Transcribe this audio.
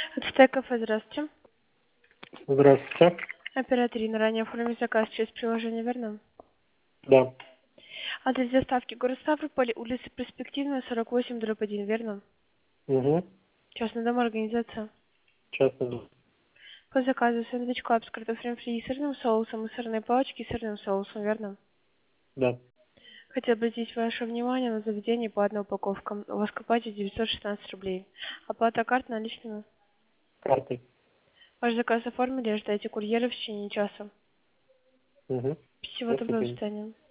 Это кафе, здравствуйте. Здравствуйте. Оператор Инна, ранее оформили заказ через приложение, верно? Да. Адрес доставки город Ставрополь, улица Перспективная, 48/1, верно? Угу. Частный дом, организация. Частный дом. По заказу сэндвич клаб с картофелем фри и сырным соусом и сырные палочки с сырным соусом, верно? Да. Хотел обратить ваше внимание на заведение по одной упаковкам. У вас к оплате 916 рублей. Оплата карт наличными. Картой. Ваш заказ оформили, ожидаете курьера в течение часа. Угу. Всего До доброго, до свидания. свидания.